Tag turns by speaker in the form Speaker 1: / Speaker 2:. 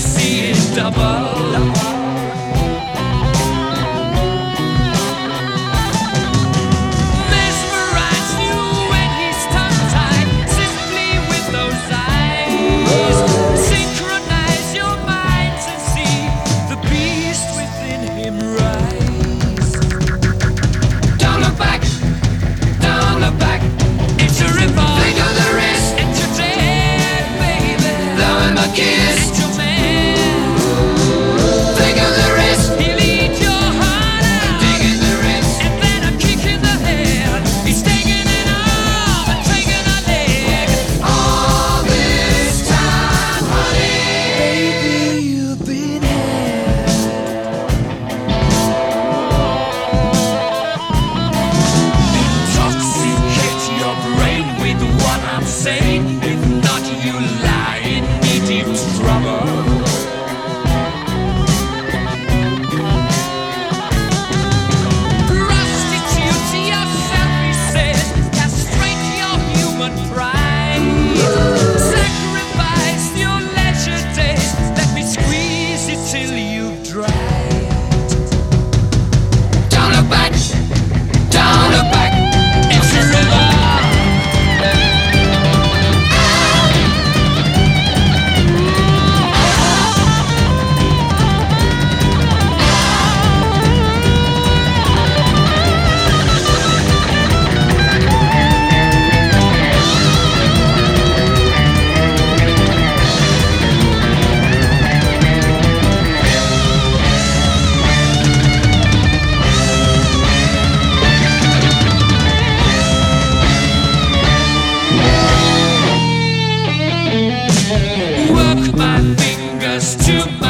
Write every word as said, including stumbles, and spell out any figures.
Speaker 1: see it double. If not, you lie in deep trouble. Prostitute yourself, he says. Castrate your human pride. Sacrifice your leisure days. Let me squeeze it till you've dried. Don't look back. Don't look back. It's a river. My fingers to my